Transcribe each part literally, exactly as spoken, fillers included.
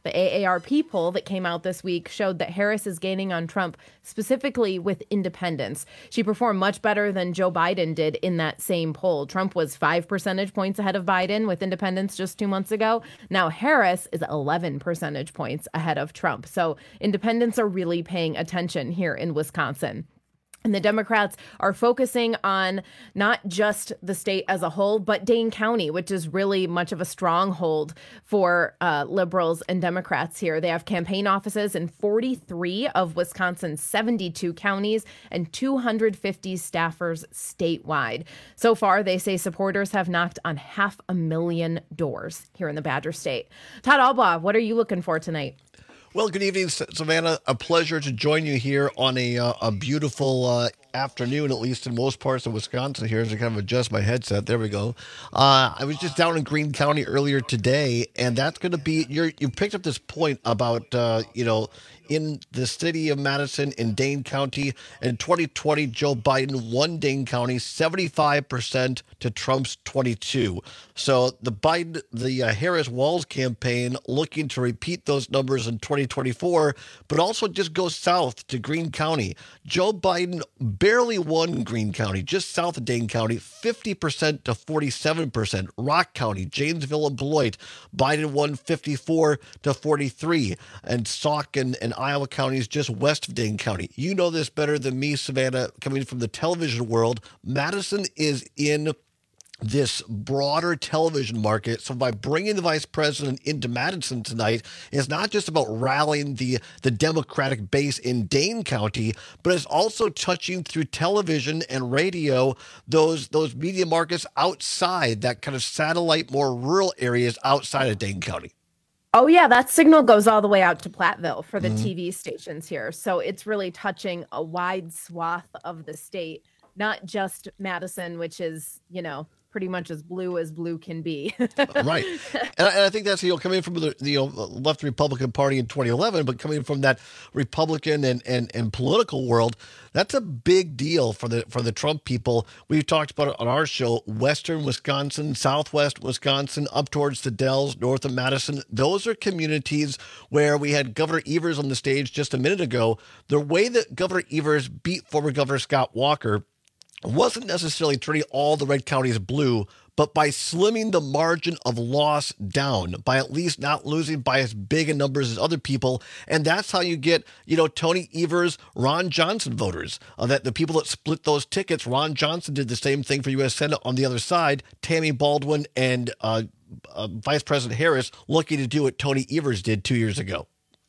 The A A R P poll that came out this week showed that Harris is gaining on Trump, specifically with independents. She performed much better than Joe Biden did in that same poll. Trump was five percentage points ahead of Biden with independents just two months ago. Now Harris is eleven percentage points ahead of Trump. So independents are really paying attention here in Wisconsin. And the Democrats are focusing on not just the state as a whole, but Dane County, which is really much of a stronghold for uh, liberals and Democrats here. They have campaign offices in forty-three of Wisconsin's seventy-two counties and two hundred fifty staffers statewide. So far, they say supporters have knocked on half a million doors here in the Badger State. Todd Albaugh, what are you looking for tonight? Well, good evening, Savannah. A pleasure to join you here on a uh, a beautiful uh, afternoon, at least in most parts of Wisconsin here, as I kind of adjust my headset. There we go. Uh, I was just down in Greene County earlier today, and that's going to be, you're, you picked up this point about, uh, you know, in the city of Madison, in Dane County, in twenty twenty, Joe Biden won Dane County seventy-five percent to Trump's twenty-two. So the Biden, the uh, Harris-Walz campaign looking to repeat those numbers in twenty twenty-four, but also just go south to Greene County. Joe Biden barely won Greene County, just south of Dane County, fifty percent to forty-seven percent. Rock County, Janesville and Beloit, Biden won fifty-four to forty-three. And Sauk and, and Iowa counties just west of Dane County. You know this better than me, Savannah, coming from the television world. Madison is in this broader television market. So by bringing the vice president into Madison tonight, it's not just about rallying the, the Democratic base in Dane County, but it's also touching through television and radio, those, those media markets outside that kind of satellite, more rural areas outside of Dane County. Oh, yeah, that signal goes all the way out to Platteville for the Mm-hmm. T V stations here. So it's really touching a wide swath of the state, not just Madison, which is, you know, pretty much as blue as blue can be. Right. And I, and I think that's, you know, coming from the, the you know, left Republican Party in twenty eleven, but coming from that Republican and, and, and political world, that's a big deal for the for the Trump people. We've talked about it on our show, Western Wisconsin, Southwest Wisconsin, up towards the Dells, north of Madison. Those are communities where we had Governor Evers on the stage just a minute ago. The way that Governor Evers beat former Governor Scott Walker wasn't necessarily turning all the red counties blue, but by slimming the margin of loss down, by at least not losing by as big a numbers as other people. And that's how you get, you know, Tony Evers, Ron Johnson voters. Uh, that the people that split those tickets, Ron Johnson did the same thing for U S Senate on the other side. Tammy Baldwin and uh, uh, Vice President Harris looking to do what Tony Evers did two years ago.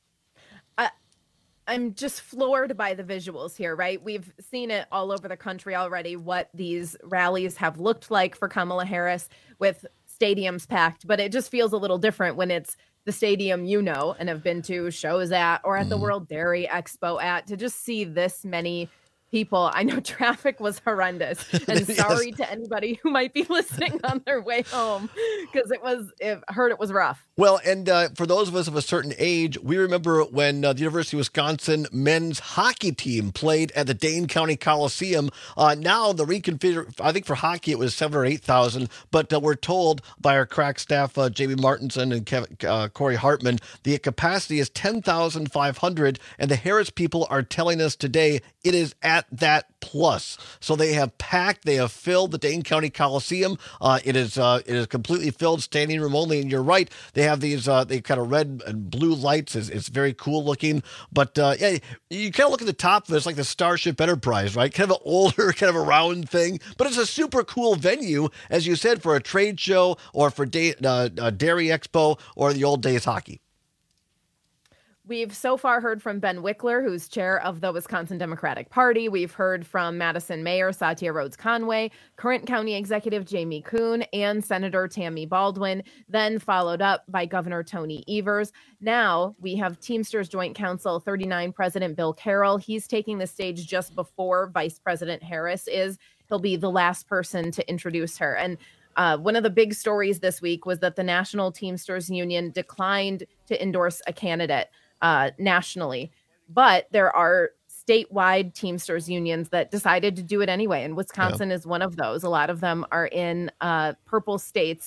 I'm just floored by the visuals here, right? We've seen it all over the country already, what these rallies have looked like for Kamala Harris with stadiums packed, but it just feels a little different when it's the stadium you know and have been to shows at or at the World Dairy Expo at, to just see this many people. I know traffic was horrendous, and Yes. sorry to anybody who might be listening on their way home, because it was, it I heard it was rough. Well, and uh, for those of us of a certain age, we remember when uh, the University of Wisconsin men's hockey team played at the Dane County Coliseum. Uh, now the reconfigure, I think for hockey it was seven or eight thousand, but uh, we're told by our crack staff, uh, Jamie Martinson and Kevin, uh, Corey Hartman, the capacity is ten thousand five hundred, and the Harris people are telling us today it is at that plus. So they have packed, they have filled the Dane County Coliseum. Uh, it is uh, it is completely filled, standing room only. And you're right, they have these uh, they kind of red and blue lights. It's, it's very cool looking. But uh, yeah, you kind of look at the top of it, it's like the Starship Enterprise, right? Kind of an older, kind of a round thing. But it's a super cool venue, as you said, for a trade show or for day, uh, uh, Dairy Expo or the old days hockey. We've so far heard from Ben Wickler, who's chair of the Wisconsin Democratic Party. We've heard from Madison Mayor Satya Rhodes Conway, current county executive Jamie Kuhn, and Senator Tammy Baldwin, then followed up by Governor Tony Evers. Now we have Teamsters Joint Council thirty-nine President Bill Carroll. He's taking the stage just before Vice President Harris is. He'll be the last person to introduce her. And Uh, one of the big stories this week was that the National Teamsters Union declined to endorse a candidate uh, nationally, but there are statewide Teamsters unions that decided to do it anyway. And Wisconsin yeah. is one of those. A lot of them are in uh, purple states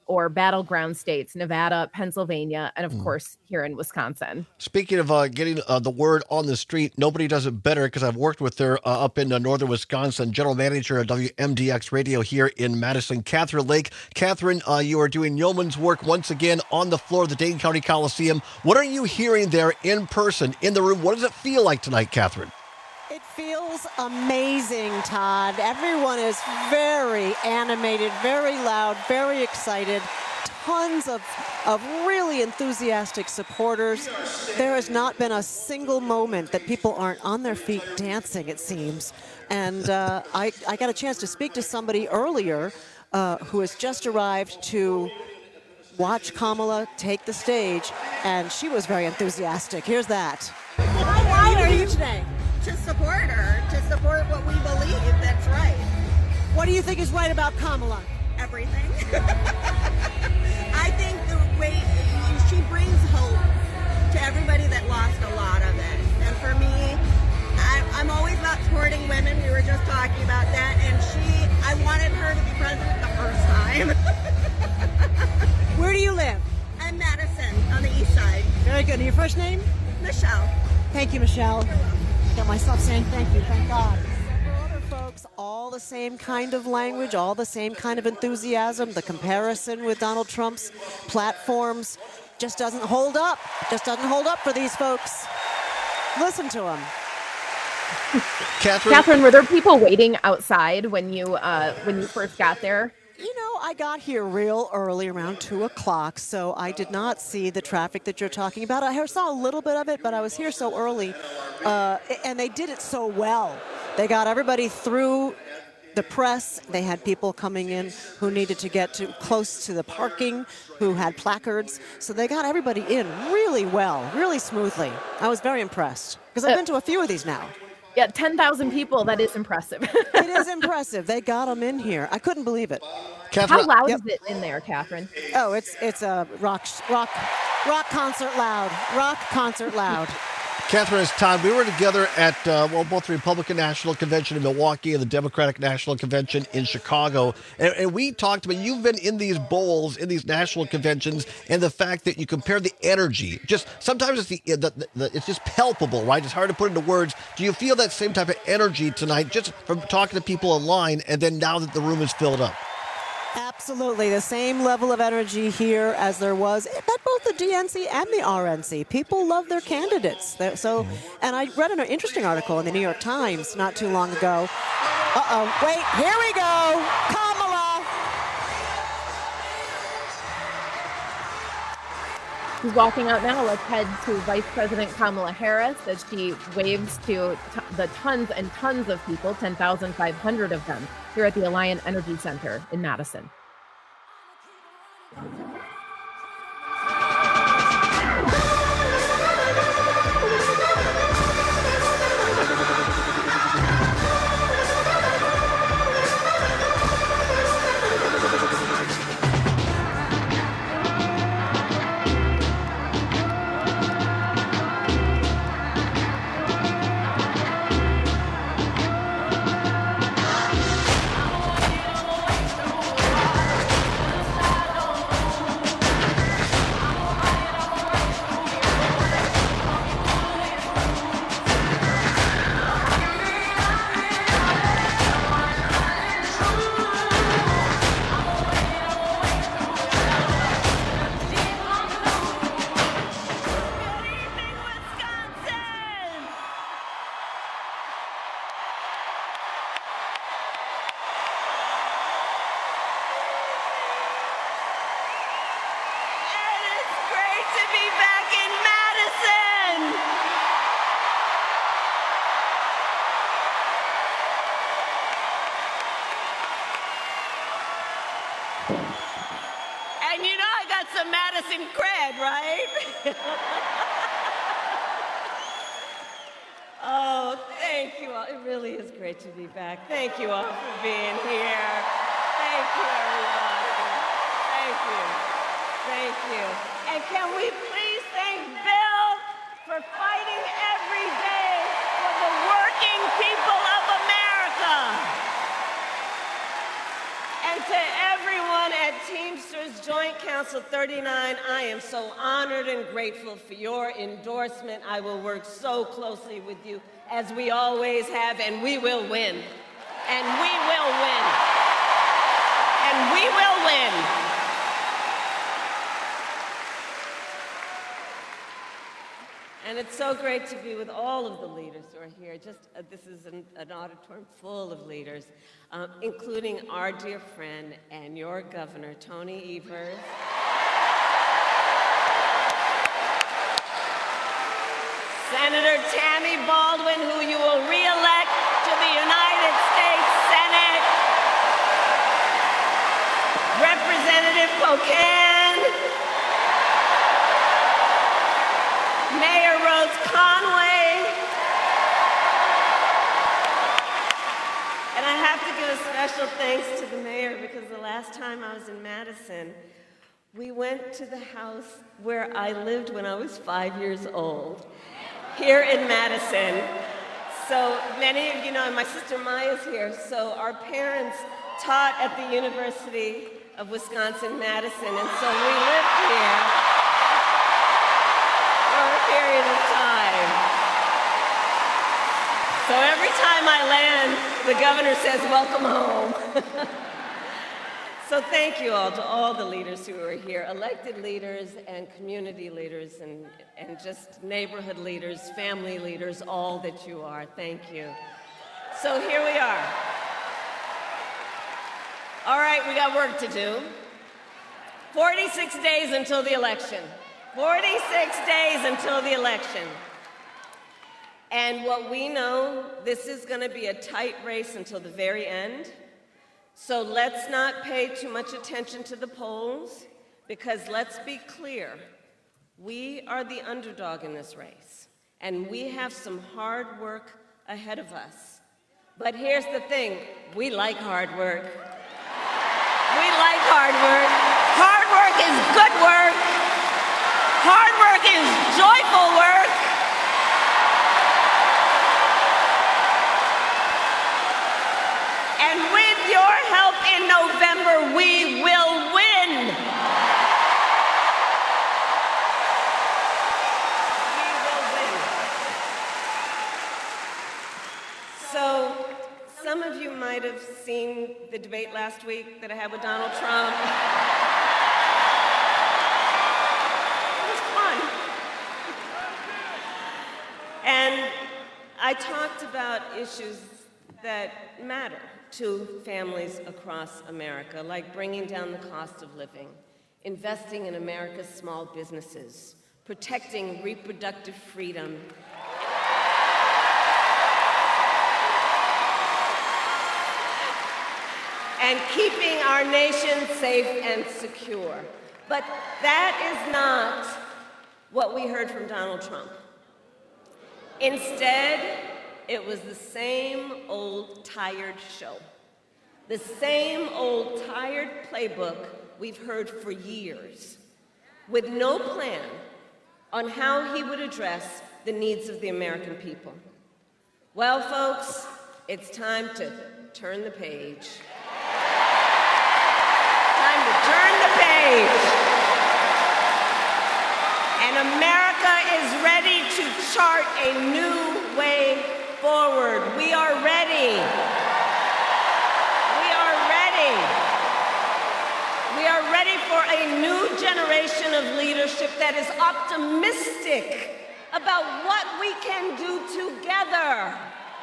or battleground states, Nevada, Pennsylvania, and of Mm. course here in Wisconsin. Speaking of uh, getting uh, the word on the street, nobody does it better because I've worked with her uh, up in uh, northern Wisconsin, general manager of W M D X Radio here in Madison, Catherine Lake. Catherine, uh, you are doing yeoman's work once again on the floor of the Dane County Coliseum. What are you hearing there in person, in the room? What does it feel like tonight, Catherine? It feels amazing, Todd. Everyone is very animated, very loud, very excited. Tons of, of really enthusiastic supporters. There has not been a single moment that people aren't on their feet dancing, it seems. And uh, I, I got a chance to speak to somebody earlier uh, who has just arrived to watch Kamala take the stage, and she was very enthusiastic. Here's that. Why, why are you today? To support her, to support what we believe that's right. What do you think is right about Kamala? Everything. I think the way she brings hope to everybody that lost a lot of it. And for me, I, I'm always about supporting women. We were just talking about that. And she, I wanted her to be president the first time. Where do you live? I'm Madison on the east side. Very good. And your first name? Michelle. Thank you, Michelle. Got myself saying thank you, thank God. Several other folks, all the same kind of language, all the same kind of enthusiasm. The comparison with Donald Trump's platforms just doesn't hold up. Just doesn't hold up for these folks. Listen to them. Catherine, Catherine, were there people waiting outside when you uh, when you first got there? You know, I got here real early, around two o'clock, so I did not see the traffic that you're talking about. I saw a little bit of it, but I was here so early, uh, and they did it so well. They got everybody through the press. They had people coming in who needed to get to close to the parking, who had placards. So they got everybody in really well, really smoothly. I was very impressed, because I've been to a few of these now. Yeah, ten thousand people. That is impressive. It is impressive. They got them in here. I couldn't believe it. Catherine, How loud Yep. is it in there, Catherine? Oh, it's it's a rock rock rock concert loud. Rock concert loud. Catherine, it's Todd. We were together at, uh, well, both the Republican National Convention in Milwaukee and the Democratic National Convention in Chicago. And, and we talked about, you've been in these bowls, in these national conventions, and the fact that you compare the energy. Just sometimes it's, the, the, the, it's just palpable, right? It's hard to put into words. Do you feel that same type of energy tonight, just from talking to people online, and then now that the room is filled up? Absolutely. The same level of energy here as there was at both the D N C and the R N C. People love their candidates. They're, so, and I read an interesting article in the New York Times not too long ago. Uh-oh. Wait, here we go. Kamala. She's walking out now. Let's head to Vice President Kamala Harris as she waves to t- the tons and tons of people, ten thousand five hundred of them, here at the Alliant Energy Center in Madison. And you know I got some Madison cred, right? Oh, thank you all. It really is great to be back. Thank you all for being here. Thank you, everybody. Thank you. Thank you. And can we please thank Bill for fighting every day for the working people of America. And to everyone at Teamsters joining Council thirty-nine, I am so honored and grateful for your endorsement. I will work so closely with you, as we always have, and we will win. And we will win. And we will win. And it's so great to be with all of the leaders who are here. Just uh, this is an, an auditorium full of leaders, um, including our dear friend and your governor, Tony Evers. Senator Tammy Baldwin, who you will re-elect to the United States Senate. Representative Pocan. Mayor Rhodes Conway. And I have to give a special thanks to the mayor, because the last time I was in Madison, we went to the house where I lived when I was five years old, here in Madison. So many of you know, and my sister Maya's here, so our parents taught at the University of Wisconsin-Madison, and so we lived here period of time. So every time I land, the governor says, welcome home. So thank you all to all the leaders who are here, elected leaders and community leaders and, and just neighborhood leaders, family leaders, all that you are. Thank you. So here we are. All right, we got work to do. forty-six days until the election. forty-six days until the election. And what we know, this is going to be a tight race until the very end. So let's not pay too much attention to the polls, because let's be clear, we are the underdog in this race, and we have some hard work ahead of us. But here's the thing, we like hard work. We like hard work. Hard work is good work. Hard work is joyful work. And with your help in November, we will win. We will win. So, some of you might have seen the debate last week that I had with Donald Trump. And I talked about issues that matter to families across America, like bringing down the cost of living, investing in America's small businesses, protecting reproductive freedom, and keeping our nation safe and secure. But that is not what we heard from Donald Trump. Instead, it was the same old tired show, the same old tired playbook we've heard for years, with no plan on how he would address the needs of the American people. Well, folks, it's time to turn the page. Time to turn the page. And America is ready to chart a new way forward. We are ready. We are ready. We are ready for a new generation of leadership that is optimistic about what we can do together.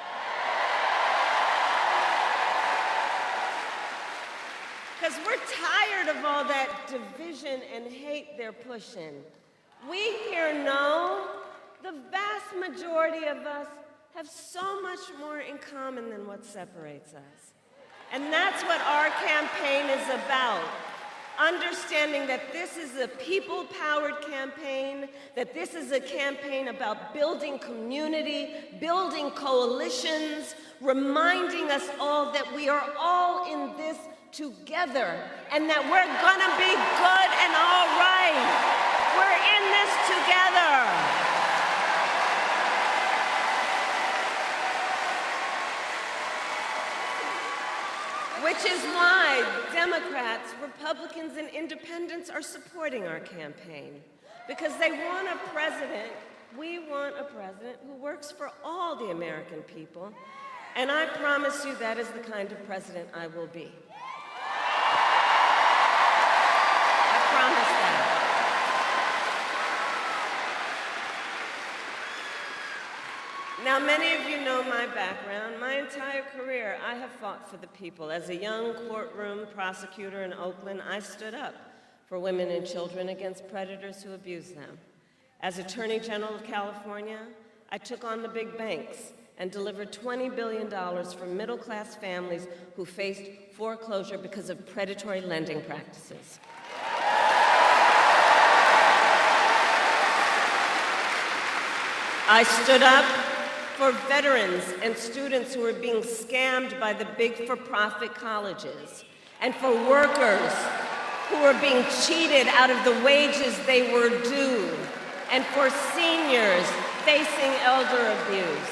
Because we're tired of all that division and hate they're pushing. We here know the vast majority of us have so much more in common than what separates us. And that's what our campaign is about. Understanding that this is a people-powered campaign, that this is a campaign about building community, building coalitions, reminding us all that we are all in this together, and that we're gonna be good and all right. We're in this together. Which Which is why Democrats, Republicans, and independents are supporting our campaign. Because they want a president, we want a president who works for all the American people. And I promise you that is the kind of president I will be. I promise that. Now, many of you know my background. My entire career, I have fought for the people. As a young courtroom prosecutor in Oakland, I stood up for women and children against predators who abuse them. As Attorney General of California, I took on the big banks and delivered twenty billion dollars for middle-class families who faced foreclosure because of predatory lending practices. I stood up for veterans and students who were being scammed by the big for-profit colleges, and for workers who were being cheated out of the wages they were due, and for seniors facing elder abuse.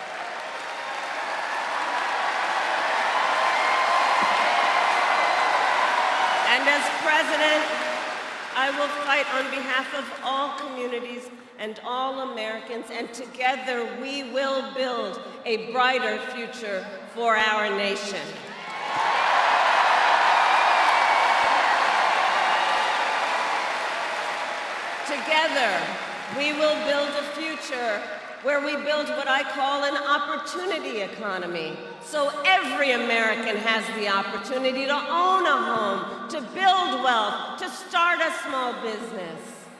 And as president, I will fight on behalf of all communities and all Americans, and together we will build a brighter future for our nation. Together, we will build a future where we build what I call an opportunity economy, so every American has the opportunity to own a home, to build wealth, to start a small business.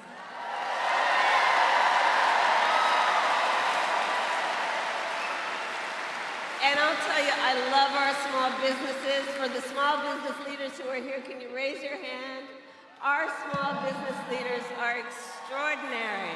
And I'll tell you, I love our small businesses. For the small business leaders who are here, can you raise your hand? Our small business leaders are extraordinary.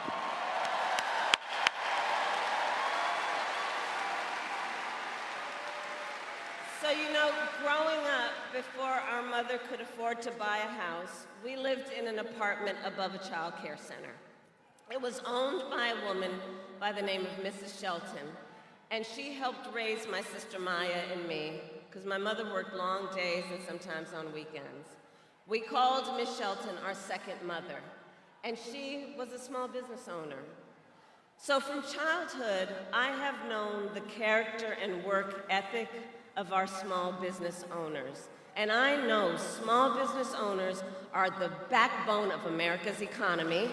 So, you know, growing up, before our mother could afford to buy a house, we lived in an apartment above a child care center. It was owned by a woman by the name of Missus Shelton, and she helped raise my sister Maya and me, because my mother worked long days and sometimes on weekends. We called Miss Shelton our second mother, and she was a small business owner. So from childhood, I have known the character and work ethic of our small business owners. And I know small business owners are the backbone of America's economy.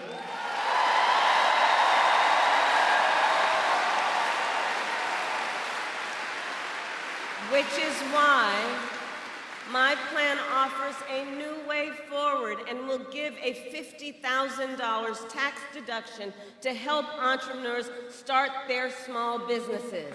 Which is why my plan offers a new way forward and will give a fifty thousand dollars tax deduction to help entrepreneurs start their small businesses.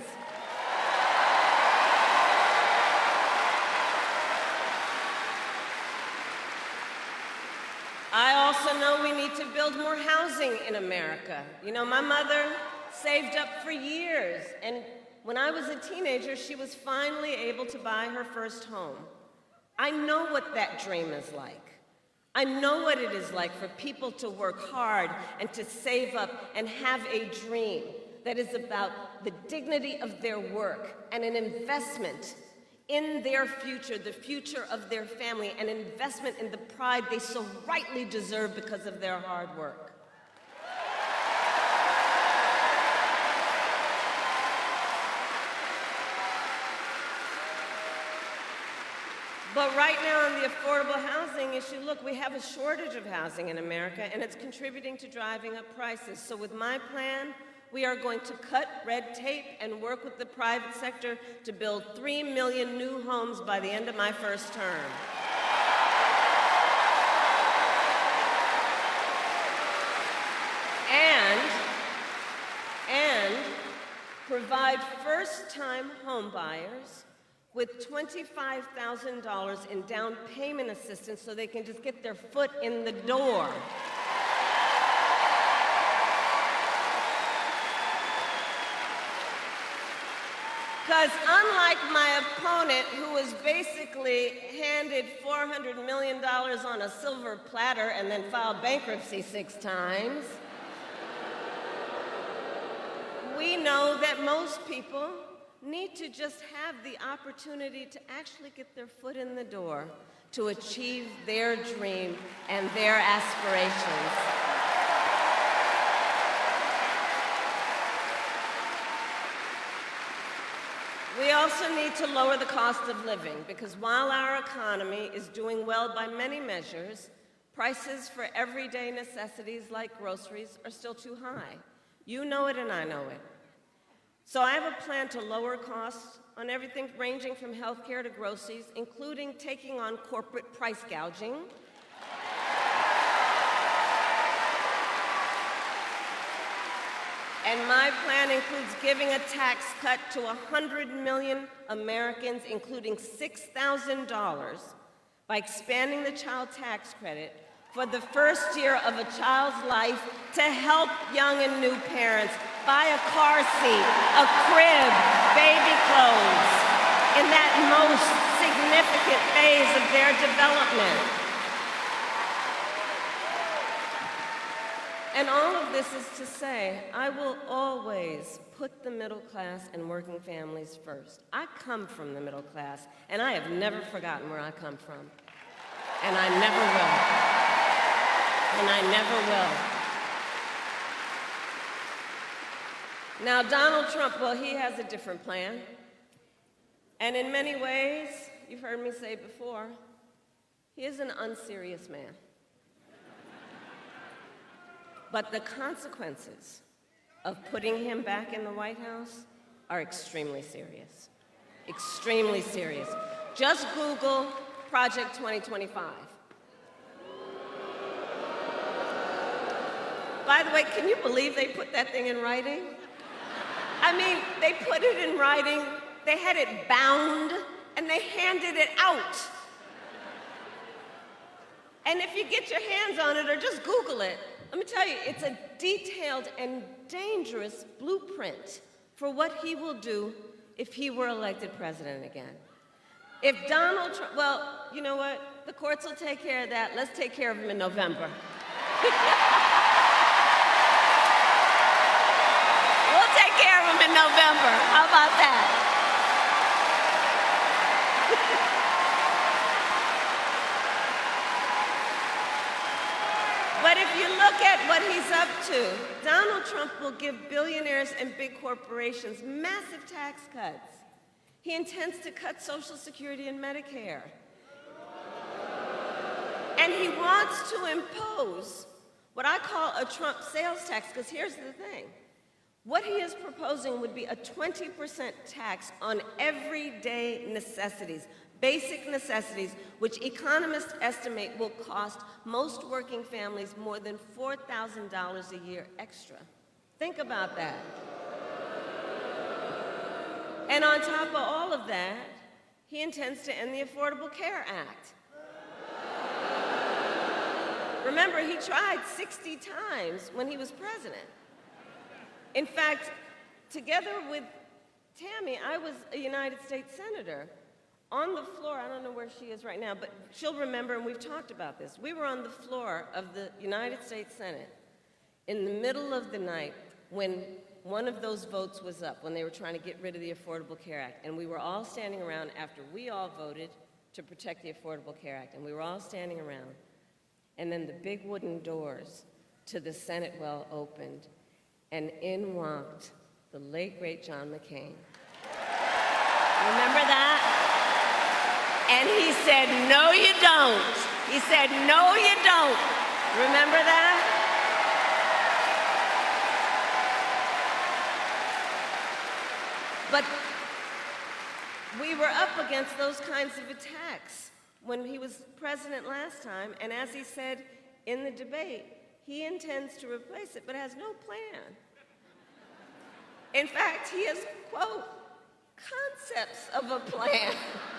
I also know we need to build more housing in America. You know, my mother saved up for years, and when I was a teenager, she was finally able to buy her first home. I know what that dream is like. I know what it is like for people to work hard and to save up and have a dream that is about the dignity of their work and an investment in their future, the future of their family, an investment in the pride they so rightly deserve because of their hard work. But right now on the affordable housing issue, look, we have a shortage of housing in America, and it's contributing to driving up prices. So with my plan, we are going to cut red tape and work with the private sector to build three million new homes by the end of my first term. And, and provide first-time home buyers with twenty-five thousand dollars in down payment assistance so they can just get their foot in the door. Because unlike my opponent, who was basically handed four hundred million dollars on a silver platter and then filed bankruptcy six times, we know that most people need to just have the opportunity to actually get their foot in the door to achieve their dream and their aspirations. We also need to lower the cost of living, because while our economy is doing well by many measures, prices for everyday necessities like groceries are still too high. You know it and I know it. So I have a plan to lower costs on everything ranging from healthcare to groceries, including taking on corporate price gouging. And my plan includes giving a tax cut to one hundred million Americans, including six thousand dollars, by expanding the child tax credit for the first year of a child's life to help young and new parents buy a car seat, a crib, baby clothes, in that most significant phase of their development. And all of this is to say, I will always put the middle class and working families first. I come from the middle class, and I have never forgotten where I come from. And I never will. And I never will. Now, Donald Trump, well, he has a different plan. And in many ways, you've heard me say before, he is an unserious man. But the consequences of putting him back in the White House are extremely serious. Extremely serious. Just Google Project twenty twenty-five. By the way, can you believe they put that thing in writing? I mean, they put it in writing, they had it bound, and they handed it out. And if you get your hands on it or just Google it, let me tell you, it's a detailed and dangerous blueprint for what he will do if he were elected president again. If Donald Trump, well, you know what? The courts will take care of that. Let's take care of him in November. We'll take care of him in November. How about that? But if you look at what he's up to, Donald Trump will give billionaires and big corporations massive tax cuts. He intends to cut Social Security and Medicare. And he wants to impose what I call a Trump sales tax, because here's the thing. What he is proposing would be a twenty percent tax on everyday necessities, basic necessities, which economists estimate will cost most working families more than four thousand dollars a year extra. Think about that. And on top of all of that, he intends to end the Affordable Care Act. Remember, he tried sixty times when he was president. In fact, together with Tammy, I was a United States Senator. On the floor, I don't know where she is right now, but she'll remember, and we've talked about this. We were on the floor of the United States Senate in the middle of the night when one of those votes was up, when they were trying to get rid of the Affordable Care Act. And we were all standing around after we all voted to protect the Affordable Care Act. And we were all standing around. And then the big wooden doors to the Senate well opened, and in walked the late, great John McCain. Remember that? And he said, no, you don't. He said, no, you don't. Remember that? But we were up against those kinds of attacks when he was president last time, and as he said in the debate, he intends to replace it, but has no plan. In fact, he has, quote, concepts of a plan.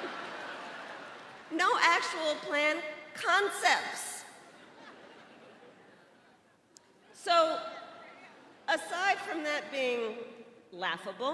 No actual plan, concepts. So, aside from that being laughable,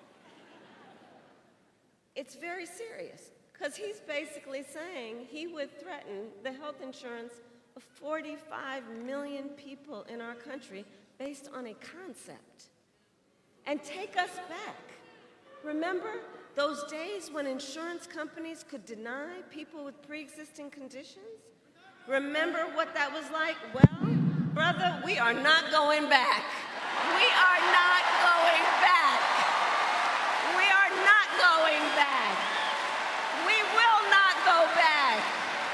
it's very serious, because he's basically saying he would threaten the health insurance of forty-five million people in our country based on a concept, and take us back Remember those days when insurance companies could deny people with pre-existing conditions? Remember what that was like? Well, brother, we are not going back. We are not going back. We are not going back. We will not go back.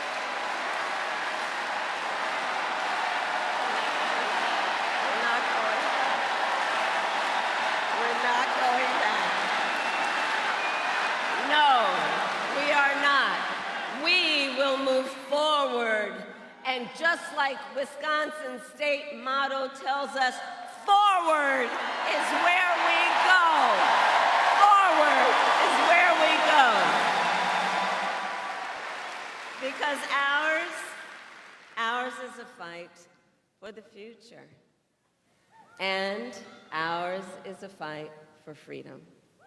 We're not going back. We're not going back. No, we are not. We will move forward. And just like Wisconsin's state motto tells us, forward is where we go. Forward is where we go. Because ours, ours is a fight for the future. And ours is a fight for freedom.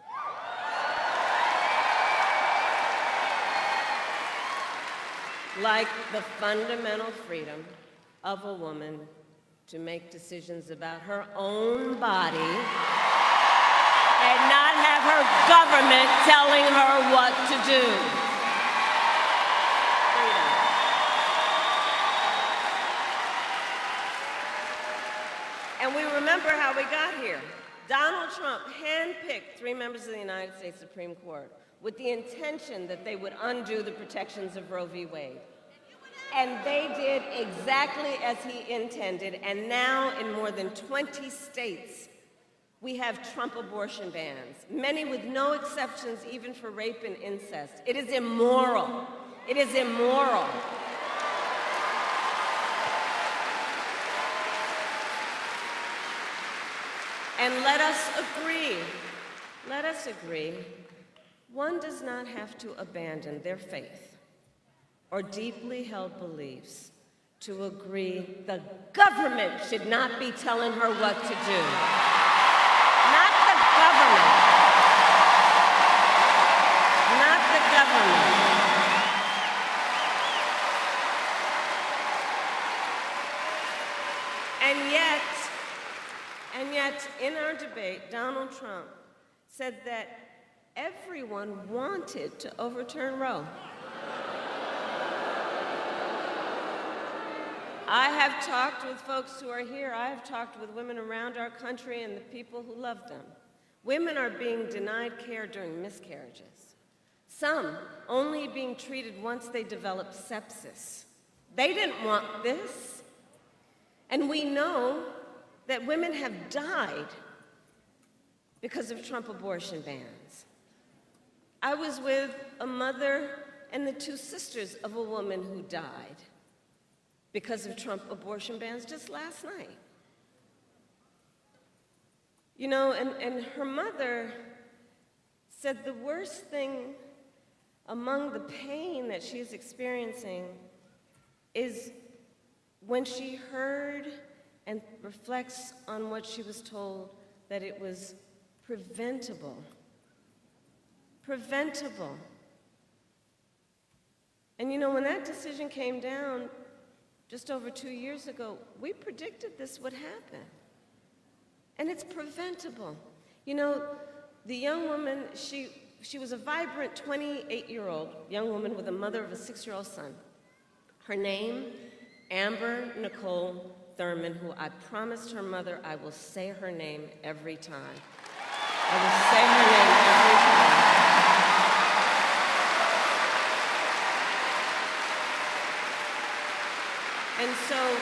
Like the fundamental freedom of a woman to make decisions about her own body and not have her government telling her what to do. Freedom. And we remember how we got here. Donald Trump handpicked three members of the United States Supreme Court with the intention that they would undo the protections of Roe v. Wade. And they did exactly as he intended, and now in more than twenty states, we have Trump abortion bans, many with no exceptions even for rape and incest. It is immoral. It is immoral. And let us agree, let us agree, one does not have to abandon their faith or deeply held beliefs to agree the government should not be telling her what to do. Not the government. Not the government. And yet, and yet, in our debate, Donald Trump said that everyone wanted to overturn Roe. I have talked with folks who are here. I have talked with women around our country and the people who love them. Women are being denied care during miscarriages. Some only being treated once they develop sepsis. They didn't want this. And we know that women have died because of Trump abortion bans. I was with a mother and the two sisters of a woman who died because of Trump abortion bans just last night. You know, and, and her mother said the worst thing among the pain that she's experiencing is when she heard and reflects on what she was told, that it was preventable. Preventable. And you know, when that decision came down just over two years ago, we predicted this would happen. And it's preventable. You know, the young woman, she, she was a vibrant twenty-eight-year-old young woman with a mother of a six-year-old son. Her name, Amber Nicole Thurman, who I promised her mother I will say her name every time. I will say her name every time. And so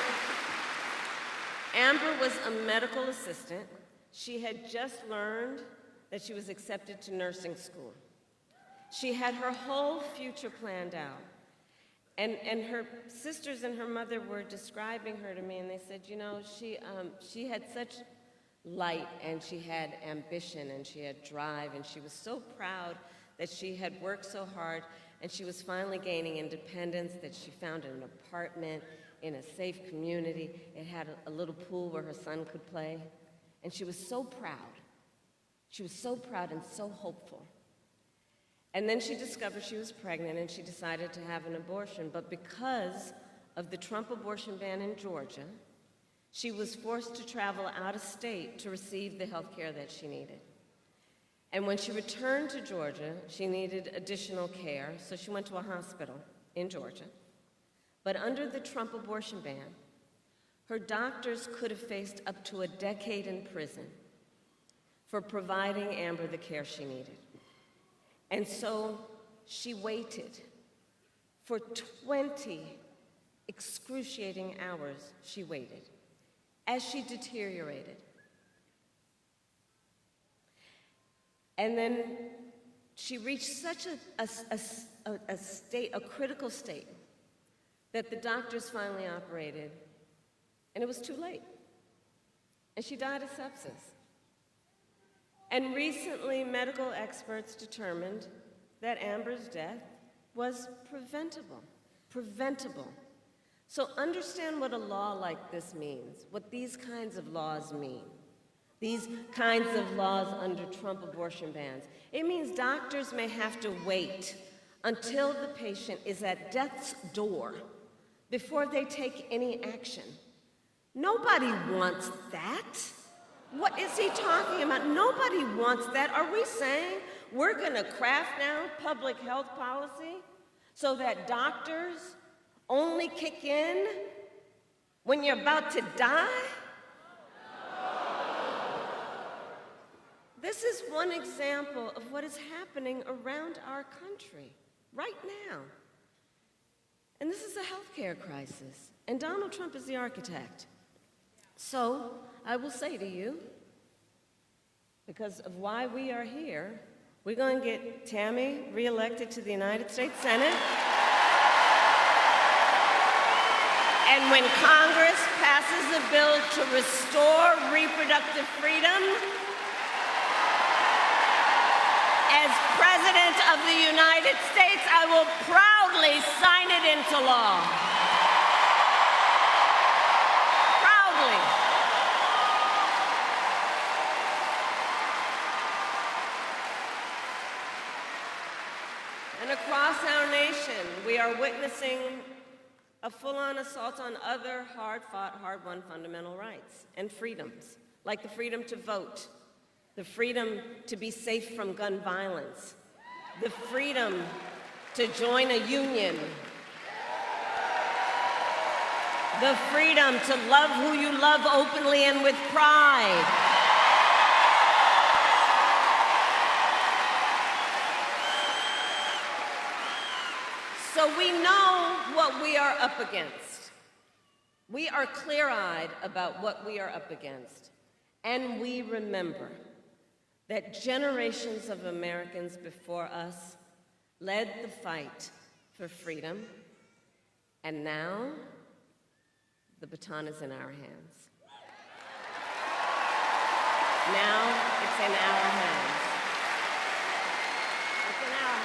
Amber was a medical assistant. She had just learned that she was accepted to nursing school. She had her whole future planned out. And, and her sisters and her mother were describing her to me, and they said, you know, she, um, she had such light, and she had ambition, and she had drive, and she was so proud that she had worked so hard, and she was finally gaining independence, that she found an apartment in a safe community. It had a, a little pool where her son could play, and she was so proud. She was so proud and so hopeful. And then she discovered she was pregnant, and she decided to have an abortion. But because of the Trump abortion ban in Georgia, she was forced to travel out of state to receive the health care that she needed. And when she returned to Georgia, she needed additional care, so she went to a hospital in Georgia. But under the Trump abortion ban, her doctors could have faced up to a decade in prison for providing Amber the care she needed. And so she waited for twenty excruciating hours. She waited as she deteriorated. And then she reached such a, a, a, a state, a critical state, that the doctors finally operated, and it was too late. And she died of sepsis. And recently, medical experts determined that Amber's death was preventable. Preventable. So understand what a law like this means, what these kinds of laws mean. These kinds of laws under Trump abortion bans. It means doctors may have to wait until the patient is at death's door before they take any action. Nobody wants that. What is he talking about? Nobody wants that. Are we saying we're going to craft now public health policy so that doctors only kick in when you're about to die? This is one example of what is happening around our country right now. And this is a healthcare crisis, and Donald Trump is the architect. So I will say to you, because of why we are here, we're going to get Tammy reelected to the United States Senate. And when Congress passes a bill to restore reproductive freedom, as President of the United States, I will proudly sign it into law. Proudly. And across our nation, we are witnessing a full-on assault on other hard-fought, hard-won fundamental rights and freedoms, like the freedom to vote, the freedom to be safe from gun violence, the freedom to join a union, the freedom to love who you love openly and with pride. So we know what we are up against. We are clear-eyed about what we are up against, and we remember that generations of Americans before us led the fight for freedom, and now the baton is in our hands. Now it's in our hands. It's in our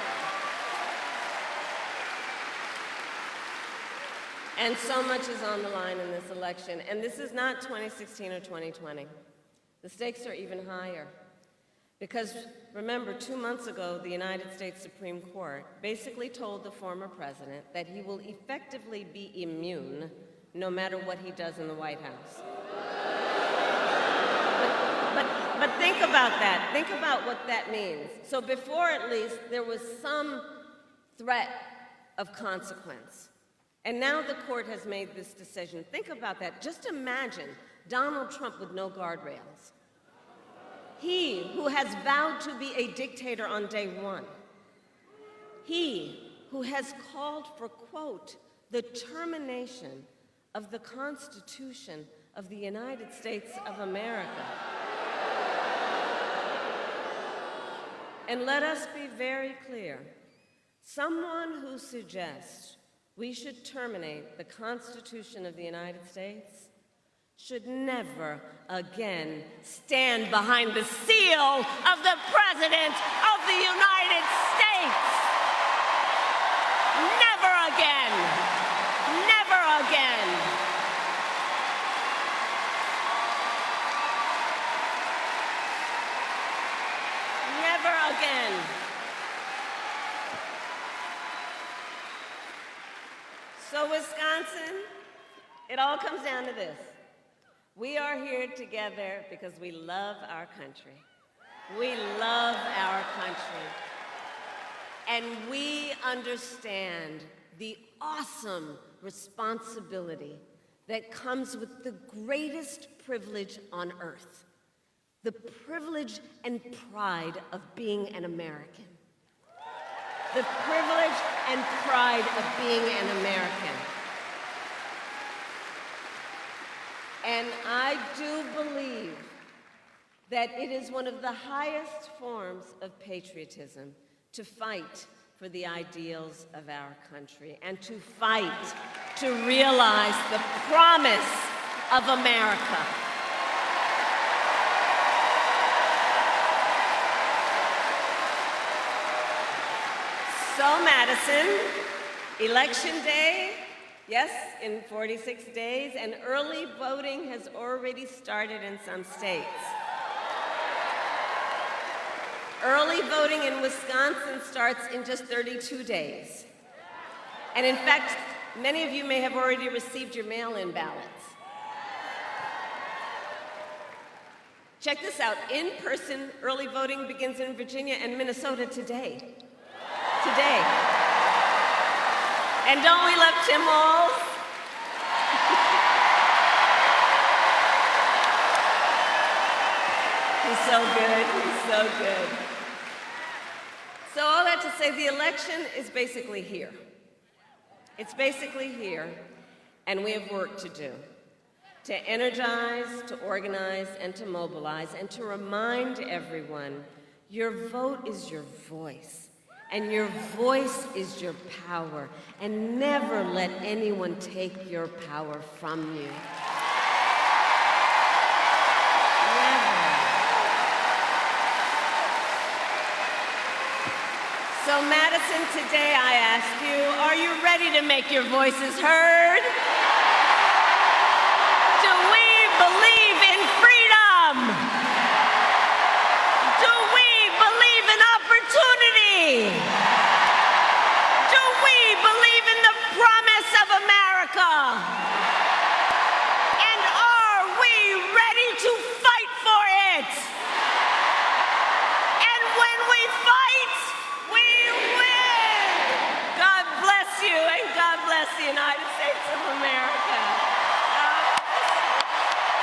hands. And so much is on the line in this election, and this is not twenty sixteen or twenty twenty. The stakes are even higher. Because remember, two months ago, the United States Supreme Court basically told the former president that he will effectively be immune no matter what he does in the White House. But, but, but think about that. Think about what that means. So before, at least, there was some threat of consequence. And now the court has made this decision. Think about that. Just imagine Donald Trump with no guardrails. He who has vowed to be a dictator on day one. He who has called for, quote, the termination of the Constitution of the United States of America. And let us be very clear. Someone who suggests we should terminate the Constitution of the United States should never again stand behind the seal of the President of the United States. Never again. Never again. Never again. So, Wisconsin, it all comes down to this. We are here together because we love our country. We love our country. And we understand the awesome responsibility that comes with the greatest privilege on earth, the privilege and pride of being an American. The privilege and pride of being an American. And I do believe that it is one of the highest forms of patriotism to fight for the ideals of our country and to fight to realize the promise of America. So, Madison, Election Day, yes, in forty-six days, and early voting has already started in some states. Early voting in Wisconsin starts in just thirty-two days. And in fact, many of you may have already received your mail-in ballots. Check this out. In-person early voting begins in Virginia and Minnesota today. Today. And don't we love Tim Walz? He's so good. He's so good. So all that to say, the election is basically here. It's basically here, and we have work to do. To energize, to organize, and to mobilize, and to remind everyone, your vote is your voice, and your voice is your power, and never let anyone take your power from you. So, Madison, today I ask you, are you ready to make your voices heard? Do we believe in freedom? Do we believe in opportunity? Do we believe in the promise of America? And are we ready to fight for it? And when we fight, we win! God bless you, and God bless the United States of America. God bless you.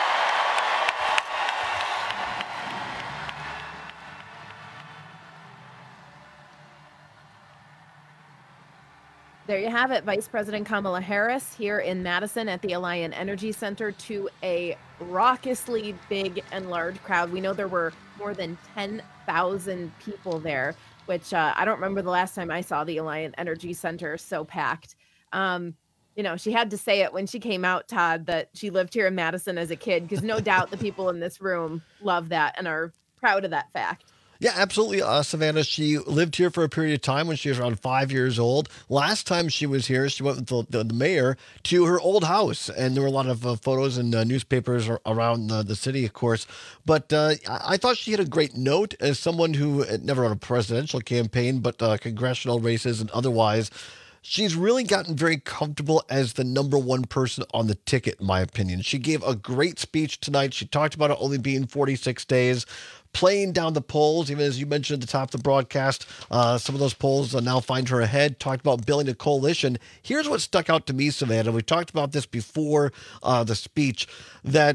There you have it, Vice President Kamala Harris here in Madison at the Alliant Energy Center to a raucously big and large crowd. We know there were more than ten thousand people there, which uh, I don't remember the last time I saw the Alliant Energy Center so packed. Um, you know, she had to say it when she came out, Todd, that she lived here in Madison as a kid, because no doubt the people in this room love that and are proud of that fact. Yeah, absolutely, uh, Savannah. She lived here for a period of time when she was around five years old. Last time she was here, she went with the, the, the mayor to her old house, and there were a lot of uh, photos and uh, newspapers around the, the city, of course. But uh, I thought she had a great note as someone who never ran a presidential campaign, but uh, congressional races and otherwise. She's really gotten very comfortable as the number one person on the ticket, in my opinion. She gave a great speech tonight. She talked about it only being forty-six days. Playing down the polls, even as you mentioned at the top of the broadcast, uh, some of those polls uh, now find her ahead. Talked about building a coalition. Here's what stuck out to me, Savannah. We talked about this before uh, the speech, that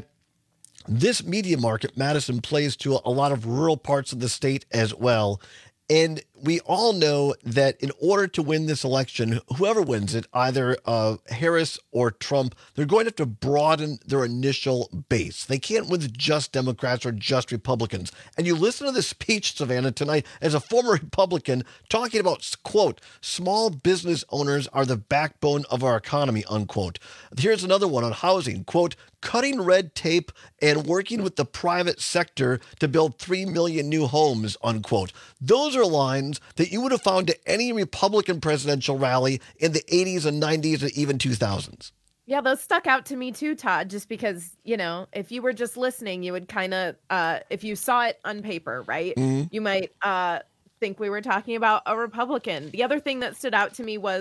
this media market, Madison, plays to a lot of rural parts of the state as well. And we all know that in order to win this election, whoever wins it, either uh, Harris or Trump, they're going to have to broaden their initial base. They can't win with just Democrats or just Republicans. And you listen to this speech, Savannah, tonight, as a former Republican talking about, quote, small business owners are the backbone of our economy, unquote. Here's another one on housing, quote, cutting red tape and working with the private sector to build three million new homes, unquote. Those are lines that you would have found at any Republican presidential rally in the eighties and nineties and even two thousands. Yeah, those stuck out to me too, Todd, just because, you know, if you were just listening, you would kind of, uh, if you saw it on paper, right, mm-hmm. you might uh, think we were talking about a Republican. The other thing that stood out to me was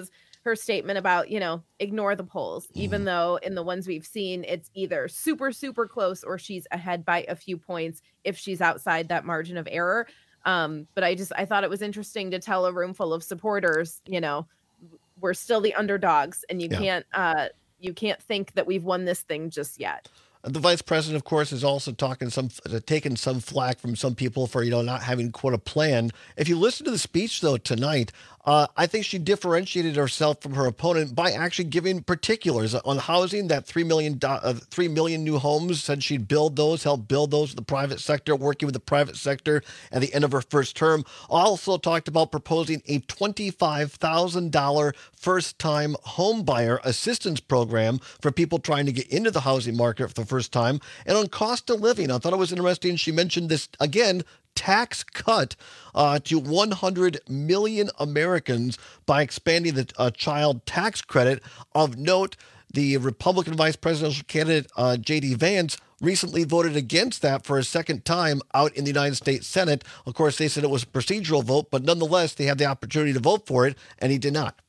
her statement about, you know, ignore the polls, even though in the ones we've seen, it's either super, super close or she's ahead by a few points if she's outside that margin of error. Um, but I just I thought it was interesting to tell a room full of supporters, you know, we're still the underdogs, and you yeah. can't uh, you can't think that we've won this thing just yet. The vice president, of course, is also talking some, uh, taking some flack from some people for, you know, not having quite a plan. If you listen to the speech, though, tonight, uh, I think she differentiated herself from her opponent by actually giving particulars on housing. That three million, uh, three million new homes, said she'd build those, help build those with the private sector, working with the private sector at the end of her first term. Also talked about proposing a twenty-five thousand dollars first-time home buyer assistance program for people trying to get into the housing market for the first time. And on cost of living, I thought it was interesting. She mentioned this again, tax cut uh, to one hundred million Americans by expanding the uh, child tax credit. Of note, the Republican vice presidential candidate, uh, J D Vance, recently voted against that for a second time out in the United States Senate. Of course, they said it was a procedural vote, but nonetheless, they had the opportunity to vote for it, and he did not.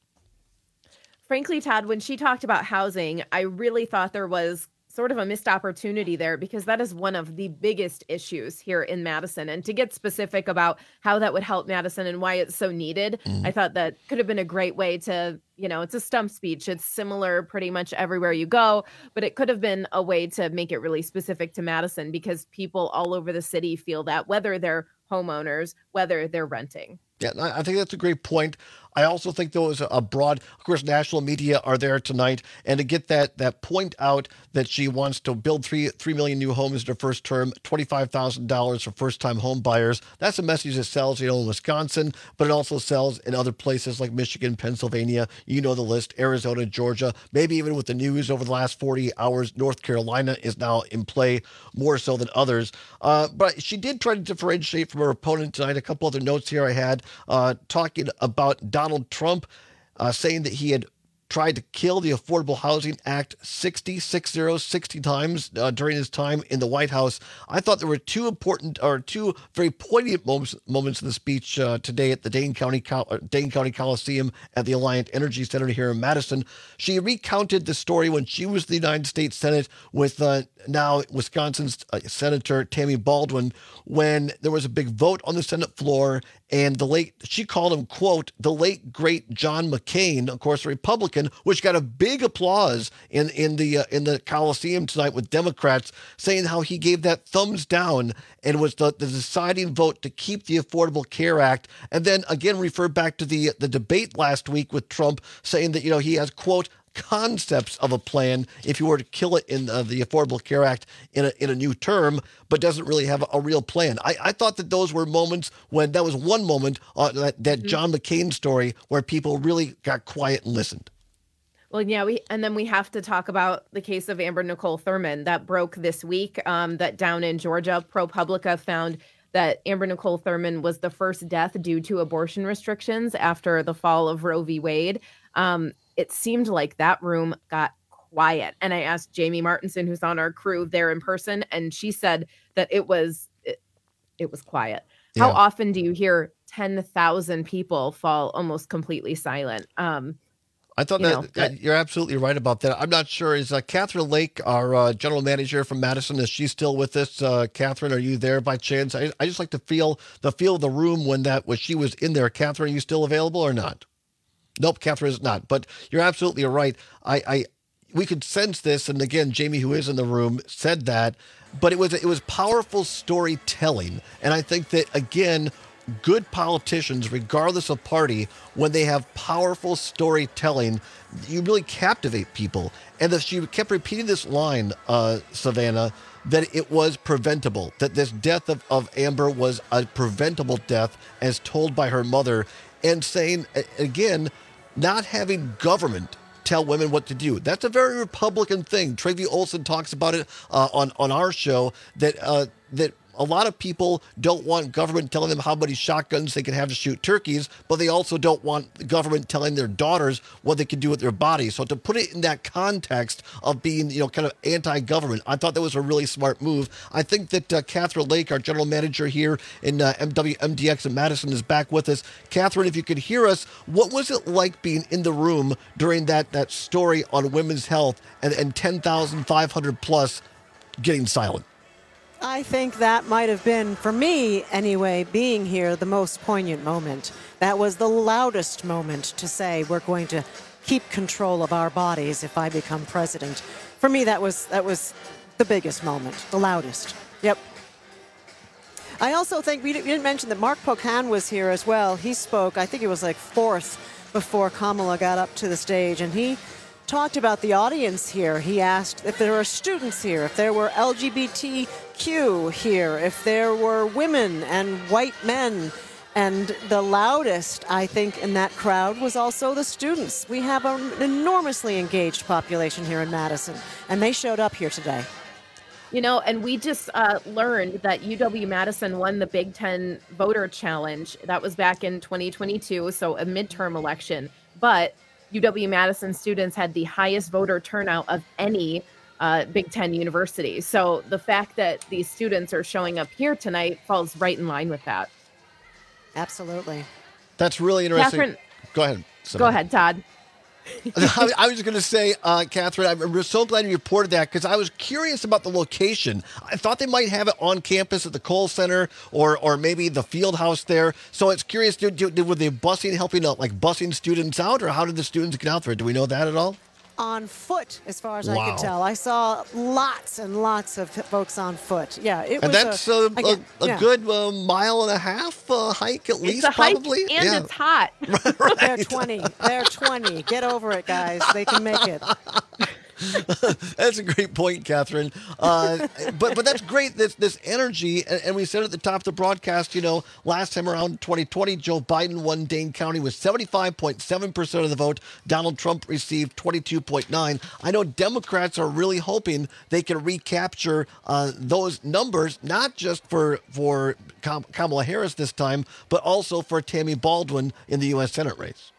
Frankly, Todd, when she talked about housing, I really thought there was sort of a missed opportunity there, because that is one of the biggest issues here in Madison. And to get specific about how that would help Madison and why it's so needed, mm. I thought that could have been a great way to, you know, it's a stump speech. It's similar pretty much everywhere you go, but it could have been a way to make it really specific to Madison, because people all over the city feel that, whether they're homeowners, whether they're renting. Yeah, I think that's a great point. I also think there was a broad, of course, national media are there tonight, and to get that that point out that she wants to build three three million new homes in her first term, twenty-five thousand dollars for first-time home buyers. That's a message that sells, you know, in Wisconsin, but it also sells in other places like Michigan, Pennsylvania. You know the list: Arizona, Georgia, maybe even with the news over the last forty hours, North Carolina is now in play more so than others. Uh, but she did try to differentiate from her opponent tonight. A couple other notes here I had uh, talking about Donald Trump, uh, saying that he had tried to kill the Affordable Housing Act sixty, sixty, sixty times uh, during his time in the White House. I thought there were two important or two very poignant moments, moments in the speech uh, today at the Dane County Col- Dane County Coliseum at the Alliant Energy Center here in Madison. She recounted the story when she was in the United States Senate with uh, now Wisconsin's uh, Senator Tammy Baldwin, when there was a big vote on the Senate floor, and the late, she called him, quote, the late, great John McCain, of course, a Republican, which got a big applause in, in the uh, in the Coliseum tonight with Democrats, saying how he gave that thumbs down and was the, the deciding vote to keep the Affordable Care Act. And then again referred back to the the debate last week with Trump, saying that, you know, he has, quote, concepts of a plan if you were to kill it in uh, the Affordable Care Act in a, in a new term, but doesn't really have a, a real plan. I, I thought that those were moments when that was one moment, uh, that, that mm-hmm. John McCain story where people really got quiet and listened. Well, yeah, we and then we have to talk about the case of Amber Nicole Thurman that broke this week, um, that down in Georgia, ProPublica found that Amber Nicole Thurman was the first death due to abortion restrictions after the fall of Roe v. Wade. Um, it seemed like that room got quiet. And I asked Jamie Martinson, who's on our crew there in person, and she said that it was it, it was quiet. Yeah. How often do you hear ten thousand people fall almost completely silent? Um, I thought you that, know, that you're absolutely right about that. I'm not sure. Is uh, Catherine Lake, our uh, general manager from Madison, is she still with us? Uh, Catherine, are you there by chance? I, I just like to feel the feel of the room when that when she was in there. Catherine, are you still available or not? Nope, Catherine is not. But you're absolutely right. I, I we could sense this, and again, Jamie, who is in the room, said that. But it was it was powerful storytelling, and I think that again, good politicians, regardless of party, when they have powerful storytelling, you really captivate people. And that she kept repeating this line, uh, Savannah, that it was preventable, that this death of, of Amber was a preventable death as told by her mother, and saying, again, not having government tell women what to do. That's a very Republican thing. Travi Olson talks about it uh, on, on our show, that uh, that a lot of people don't want government telling them how many shotguns they can have to shoot turkeys, but they also don't want the government telling their daughters what they can do with their bodies. So to put it in that context of being, you know, kind of anti-government, I thought that was a really smart move. I think that uh, Catherine Lake, our general manager here in uh, M W M D X in Madison, is back with us. Catherine, if you could hear us, what was it like being in the room during that, that story on women's health and, and ten thousand five hundred plus getting silent? I think that might have been, for me anyway, being here, the most poignant moment. That was the loudest moment to say we're going to keep control of our bodies if I become president. For me, that was that was the biggest moment, the loudest. Yep. I also think we didn't mention that Mark Pocan was here as well. He spoke, I think it was like fourth before Kamala got up to the stage, and he talked about the audience here. He asked if there were students here, if there were L G B T Q here, if there were women and white men. And the loudest, I think, in that crowd was also the students. We have an enormously engaged population here in Madison, and they showed up here today. You know, and we just uh, learned that U W-Madison won the Big Ten Voter Challenge. That was back in twenty twenty-two, so a midterm election. But U W-Madison students had the highest voter turnout of any uh, Big Ten university. So the fact that these students are showing up here tonight falls right in line with that. Absolutely. That's really interesting. Catherine, go ahead. Go ahead, Todd. I, I was just going to say, uh, Catherine, I'm so glad you reported that because I was curious about the location. I thought they might have it on campus at the Kohl Center or or maybe the field house there. So it's curious, did, did, were they busing, helping out, like busing students out, or how did the students get out there? Do we know that at all? On foot, as far as Wow. I could tell. I saw lots and lots of folks on foot. Yeah, it And was that's a, a, again, a, a yeah. good uh, mile and a half uh, hike at least, It's a hike probably. and yeah. it's hot. Right. They're twenty. They're twenty. Get over it, guys. They can make it. That's a great point, Catherine. Uh, but but that's great, this this energy. And, and we said at the top of the broadcast, you know, last time around twenty twenty, Joe Biden won Dane County with seventy-five point seven percent of the vote. Donald Trump received twenty-two point nine. I know Democrats are really hoping they can recapture uh, those numbers, not just for, for Kam- Kamala Harris this time, but also for Tammy Baldwin in the U S Senate race.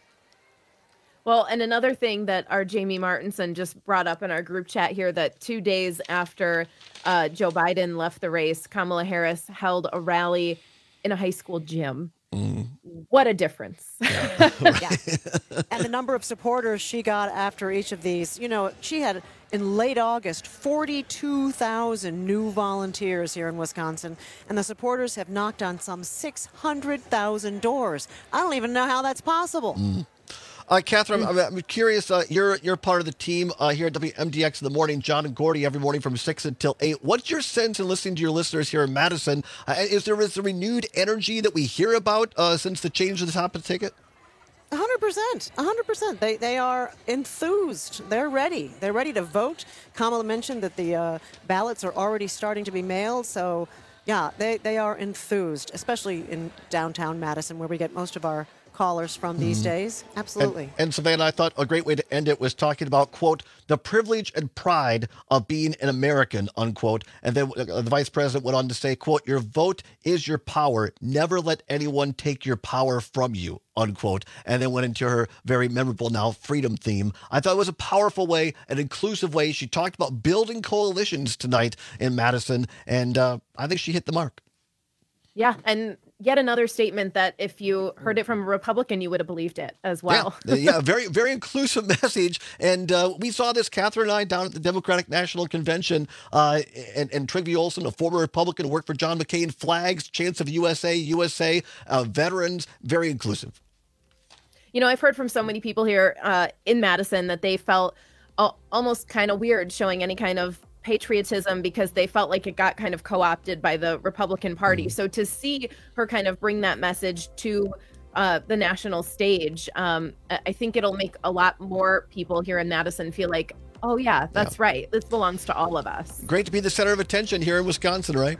Well, and another thing that our Jamie Martinson just brought up in our group chat here, that two days after uh, Joe Biden left the race, Kamala Harris held a rally in a high school gym. Mm. What a difference. Yeah. And the number of supporters she got after each of these, you know, she had in late August forty-two thousand new volunteers here in Wisconsin, and the supporters have knocked on some six hundred thousand doors. I don't even know how that's possible. Mm. Uh, Catherine, I'm, I'm curious. Uh, you're you're part of the team uh, here at W M D X in the morning. John and Gordy every morning from six until eight. What's your sense in listening to your listeners here in Madison? Uh, is there is a renewed energy that we hear about uh, since the change of the top of the ticket? A hundred percent, a hundred percent. They they are enthused. They're ready. They're ready to vote. Kamala mentioned that the uh, ballots are already starting to be mailed. So, yeah, they they are enthused, especially in downtown Madison, where we get most of our callers from these mm. days. Absolutely. And, and Savannah, I thought a great way to end it was talking about, quote, the privilege and pride of being an American, unquote. And then uh, the vice president went on to say, quote, your vote is your power. Never let anyone take your power from you, unquote. And then went into her very memorable now freedom theme. I thought it was a powerful way, an inclusive way. She talked about building coalitions tonight in Madison. And uh, I think she hit the mark. Yeah. And yet another statement that if you heard it from a Republican, you would have believed it as well. Yeah, yeah, very, very inclusive message. And uh, we saw this, Catherine and I, down at the Democratic National Convention. Uh, and, and Trygve Olson, a former Republican, worked for John McCain. Flags, chants of U S A, U S A, uh, veterans, very inclusive. You know, I've heard from so many people here uh, in Madison that they felt uh, almost kind of weird showing any kind of patriotism because they felt like it got kind of co-opted by the Republican Party. Mm. So to see her kind of bring that message to uh, the national stage, um, I think it'll make a lot more people here in Madison feel like, oh yeah, that's yeah. right. This belongs to all of us. Great to be the center of attention here in Wisconsin, right?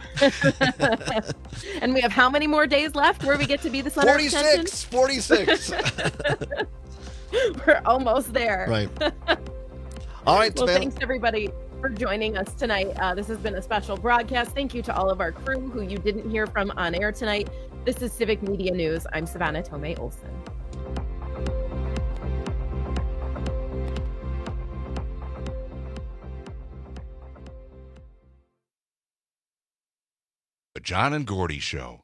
And we have how many more days left where we get to be the center forty-six, of attention? forty-six. We're almost there. Right. All right, well, Savannah. thanks everybody. for joining us tonight. Uh, this has been a special broadcast. Thank you to all of our crew who you didn't hear from on air tonight. This is Civic Media News. I'm Savannah Tomei Olson. The John and Gordy Show.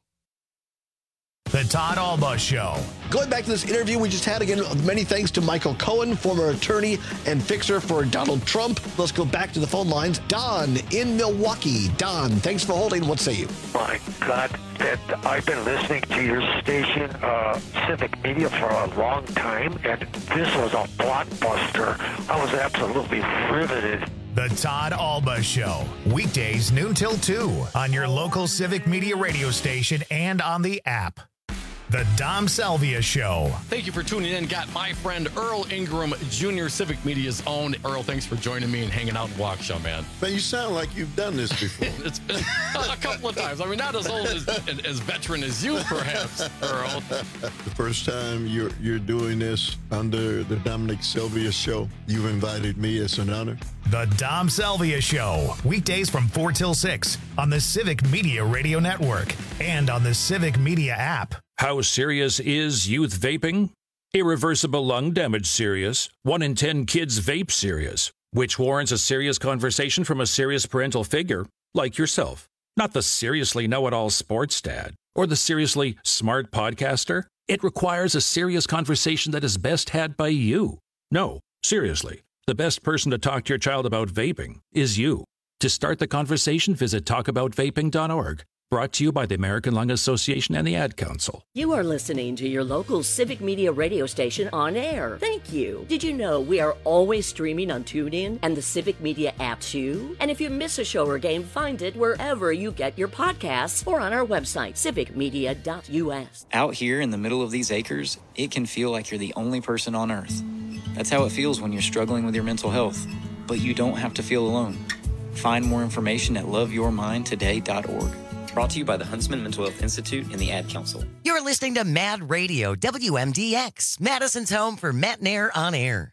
The Todd Alba Show. Going back to this interview we just had, again, many thanks to Michael Cohen, former attorney and fixer for Donald Trump. Let's go back to the phone lines. Don in Milwaukee. Don, thanks for holding. What say you? My God, that I've been listening to your station, uh, Civic Media, for a long time, and this was a blockbuster. I was absolutely riveted. The Todd Alba Show. Weekdays noon till two on your local Civic Media radio station and on the app. The Dom Salvia Show. Thank you for tuning in. Got my friend Earl Ingram Junior, Civic Media's own. Earl, thanks for joining me and hanging out in Waukesha, man. Man, you sound like you've done this before. It's been a couple of times. I mean, not as old as as veteran as you, perhaps, Earl. The first time you're you're doing this under the Dominic Salvia Show, you've invited me. It's an honor. The Dom Salvia Show. Weekdays from four till six on the Civic Media Radio Network and on the Civic Media app. How serious is youth vaping? Irreversible lung damage serious. One in ten kids vape serious, which warrants a serious conversation from a serious parental figure like yourself. Not the seriously know-it-all sports dad or the seriously smart podcaster. It requires a serious conversation that is best had by you. No, seriously, the best person to talk to your child about vaping is you. To start the conversation, visit talk about vaping dot org. Brought to you by the American Lung Association and the Ad Council. You are listening to your local Civic Media radio station on air. Thank you. Did you know we are always streaming on TuneIn and the Civic Media app too? And if you miss a show or game, find it wherever you get your podcasts or on our website, civic media dot u s. Out here in the middle of these acres, it can feel like you're the only person on Earth. That's how it feels when you're struggling with your mental health. But you don't have to feel alone. Find more information at love your mind today dot org. Brought to you by the Huntsman Mental Health Institute and the Ad Council. You're listening to Mad Radio, W M D X, Madison's home for Matt Nair on air.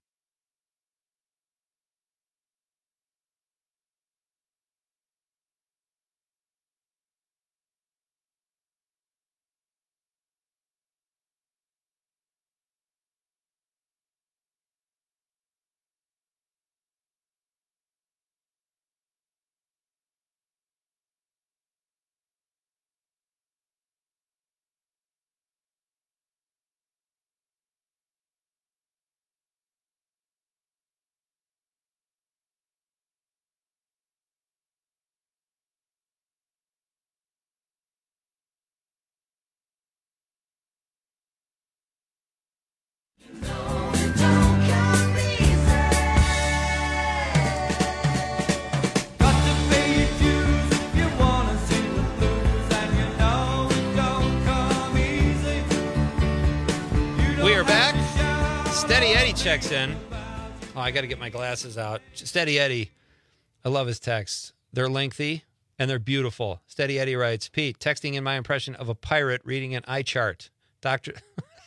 We are back. Steady Eddie checks in. Oh, I got to get my glasses out. Steady Eddie. I love his texts. They're lengthy and they're beautiful. Steady Eddie writes, Pete, texting in my impression of a pirate reading an eye chart. Doctor...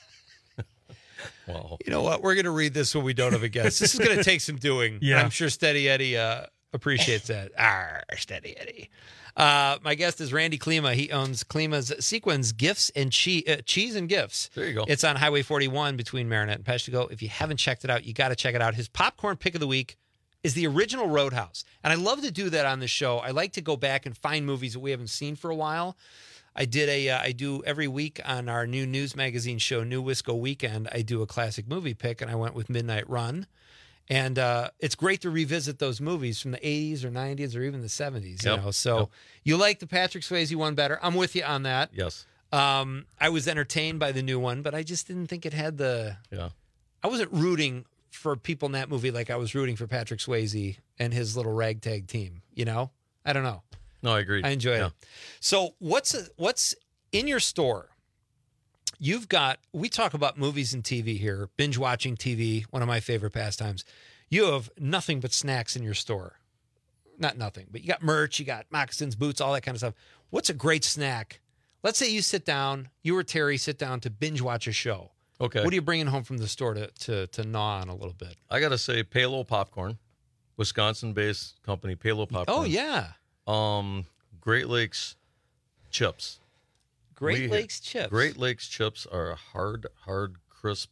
Well, you know what? We're going to read this when we don't have a guest. This is going to take some doing. Yeah. And I'm sure Steady Eddie uh, appreciates that. Arr, Steady Eddie. Uh, my guest is Randy Klima. He owns Klima's Sequins Gifts and che- uh, Cheese and Gifts. There you go. It's on Highway forty-one between Marinette and Peshtigo. If you haven't checked it out, you got to check it out. His popcorn pick of the week is the original Roadhouse. And I love to do that on the show. I like to go back and find movies that we haven't seen for a while. I did a, uh, I do every week on our new news magazine show, New Wisco Weekend, I do a classic movie pick, and I went with Midnight Run. And uh, it's great to revisit those movies from the eighties or nineties or even the seventies. You Yep. know, so Yep. you like the Patrick Swayze one better. I'm with you on that. Yes. Um, I was entertained by the new one, but I just didn't think it had the. Yeah. I wasn't rooting for people in that movie like I was rooting for Patrick Swayze and his little ragtag team. You know, I don't know. No, I agree. I enjoyed Yeah. it. So what's what's in your store? You've got, we talk about movies and T V here, binge watching T V, one of my favorite pastimes. You have nothing but snacks in your store. Not nothing, but you got merch, you got moccasins, boots, all that kind of stuff. What's a great snack? Let's say you sit down, you or Terry sit down to binge watch a show. Okay. What are you bringing home from the store to to, to gnaw on a little bit? I got to say Palo popcorn. Wisconsin-based company, Palo Popcorn. Oh, yeah. Um, Great Lakes chips. Great We- Lakes chips. Great Lakes chips are a hard, hard, crisp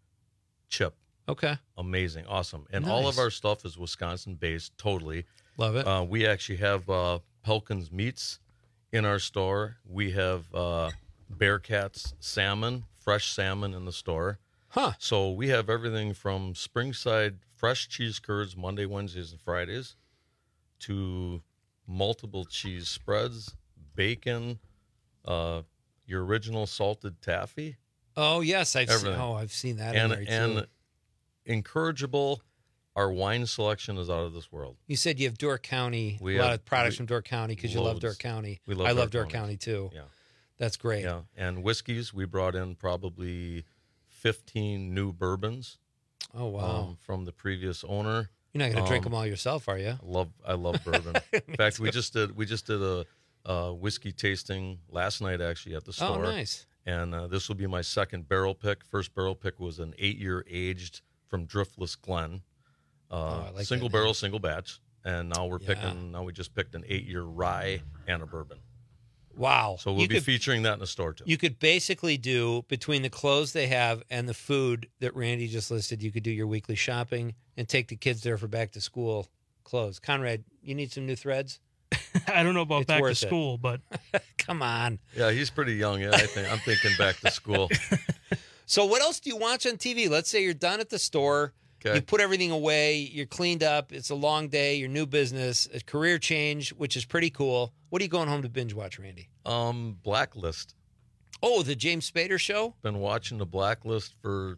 chip. Okay. Amazing. Awesome. And all of Nice. our stuff is Wisconsin-based, totally. Love it. Uh, we actually have uh, Pelkins Meats in our store. We have uh, Bearcats salmon, fresh salmon in the store. Huh. So we have everything from Springside fresh cheese curds Monday, Wednesdays, and Fridays to multiple cheese spreads, bacon, uh, your original salted taffy. Oh, yes. I've seen, Everything. oh, I've seen that and, in there, and too. Incorrigible, our wine selection is out of this world. You said you have Door County, We a lot have- of products we- from Door County because you love loads. Door County. We love I love Door Door County. County, too. Yeah. That's great. Yeah, and whiskeys, we brought in probably fifteen new bourbons. Oh, wow. um, from the previous owner. You're not going to drink Um, them all yourself, are you? I love I love bourbon. In fact, we just did we just did a, a whiskey tasting last night actually at the Oh, store. nice. And uh, this will be my second barrel pick. First barrel pick was an eight-year aged from Driftless Glen, uh, Oh, I like single that barrel, name. single batch. And now we're Yeah. picking. Now we just picked an eight-year rye and a bourbon. Wow. So we'll You be could- featuring that in the store too. You could basically do, between the clothes they have and the food that Randy just listed, you could do your weekly shopping and take the kids there for back to school clothes. Conrad, you need some new threads? I don't know about It's back to worth it. school, but Come on. Yeah, he's pretty young. Yeah, I think I'm thinking back to school. So what else do you watch on T V? Let's say you're done at the store. Okay. You put everything away. You're cleaned up. It's a long day. Your new business, a career change, which is pretty cool. What are you going home to binge watch, Randy? Um, Blacklist. Oh, the James Spader show? Been watching the Blacklist for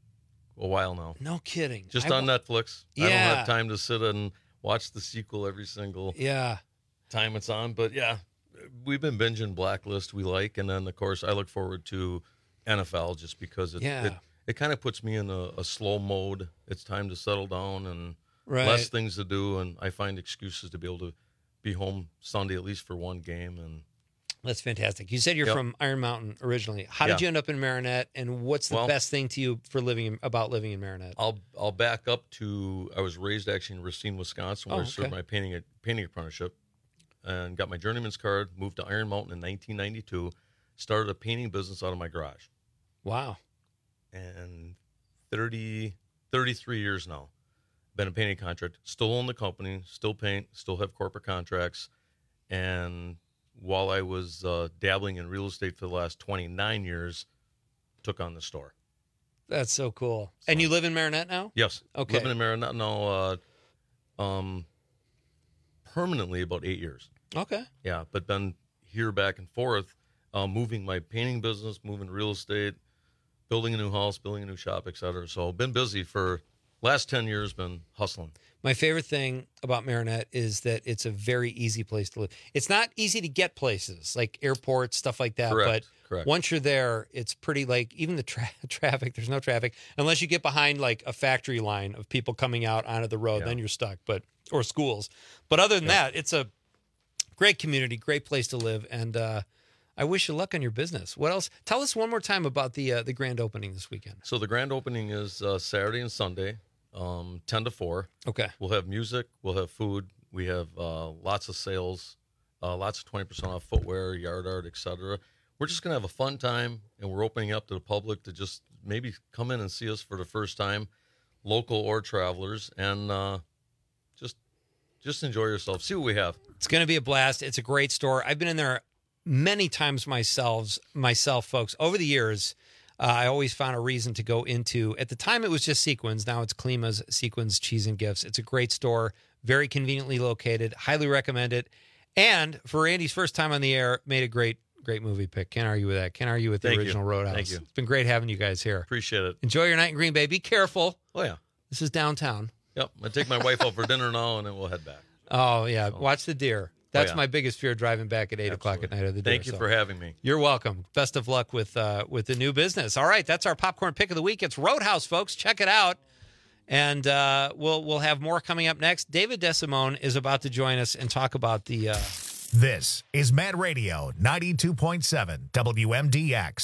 a while now. No kidding. Just I on wa- Netflix. I don't Yeah. have time to sit and watch the sequel every single Yeah. time it's on. But yeah, we've been binging Blacklist we like. And then, of course, I look forward to N F L just because it Yeah. it, it kind of puts me in a, a slow mode. It's time to settle down and Right. less things to do. And I find excuses to be able to be home Sunday at least for one game. And That's fantastic. You said you're Yep. from Iron Mountain originally. How did Yeah. you end up in Marinette, and what's the Well- best thing to you for living in, about living in Marinette? I'll I'll back up to I was raised actually in Racine, Wisconsin, where Oh, I served okay. my painting painting apprenticeship, and got my journeyman's card. Moved to Iron Mountain in nineteen ninety-two. Started a painting business out of my garage, Wow. and thirty, thirty-three years now. Been a painting contract. Still own the company. Still paint. Still have corporate contracts. And while I was uh, dabbling in real estate for the last twenty-nine years, took on the store. That's so cool. And you live in Marinette now? Yes. Okay. Living in Marinette now, uh, um, permanently about eight years. Okay. Yeah, but been here back and forth, uh, moving my painting business, moving real estate, building a new house, building a new shop, et cetera. So been busy for last ten years, been hustling. My favorite thing about Marinette is that it's a very easy place to live. It's not easy to get places like airports, stuff like that. Correct, But correct. once you're there, it's pretty like even the tra- traffic, there's no traffic unless you get behind like a factory line of people coming out onto the road, Yeah. then you're stuck, but or schools. But other than that, it's a great community, great place to live. And uh, I wish you luck on your business. What else? Tell us one more time about the uh, the grand opening this weekend. So the grand opening is uh, Saturday and Sunday, um, ten to four. Okay. We'll have music. We'll have food. We have uh, lots of sales, uh, lots of twenty percent off footwear, yard art, et cetera. We're just going to have a fun time, and we're opening up to the public to just maybe come in and see us for the first time, local or travelers, and uh, just just enjoy yourself. See what we have. It's going to be a blast. It's a great store. I've been in there many times myself, myself, folks. Over the years, uh, I always found a reason to go into. At the time, it was just Sequins. Now it's Klima's Sequins Cheese and Gifts. It's a great store, very conveniently located. Highly recommend it. And for Randy's first time on the air, made a great, great movie pick. Can't argue with that. Can't argue with the Thank you. original Roadhouse. Thank you. It's been great having you guys here. Appreciate it. Enjoy your night in Green Bay. Be careful. Oh, yeah. This is downtown. Yep. I take my wife out for dinner now, and then we'll head back. Oh, yeah. Watch the deer. That's yeah. my biggest fear driving back at eight o'clock at night of the deer. Thank you so. for having me. You're welcome. Best of luck with uh, with the new business. All right, that's our popcorn pick of the week. It's Roadhouse, folks. Check it out, and uh, we'll we'll have more coming up next. David DeSimone is about to join us and talk about the. Uh... This is Mad Radio ninety-two point seven W M D X.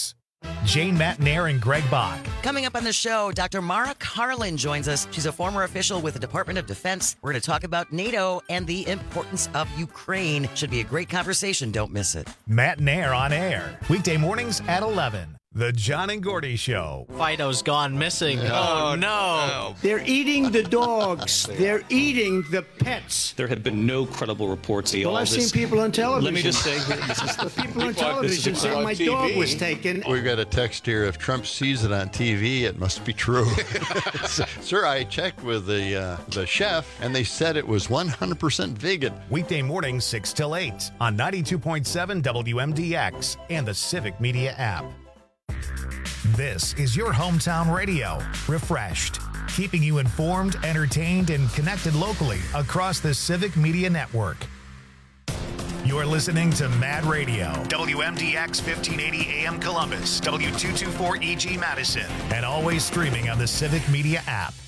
Jane Matnair and Greg Bach. Coming up on the show, Doctor Mara Carlin joins us. She's a former official with the Department of Defense. We're going to talk about NATO and the importance of Ukraine. Should be a great conversation. Don't miss it. Matnair on air. Weekday mornings at eleven. The John and Gordy Show. Fido's gone missing. Oh, oh no. no. They're eating the dogs. They're eating the pets. There have been no credible reports. Well, I've seen people on television. Let me just say, this is the people on television saying my dog was taken. We've got a text here. If Trump sees it on T V, it must be true. Sir, I checked with the uh, the chef, and they said it was one hundred percent vegan. Weekday mornings, six till eight on ninety-two point seven W M D X and the Civic Media app. This is your hometown radio, refreshed, keeping you informed, entertained, and connected locally across the Civic Media Network. You're listening to Mad Radio, W M D X fifteen eighty A M Columbus, W two twenty-four E G Madison, and always streaming on the Civic Media app.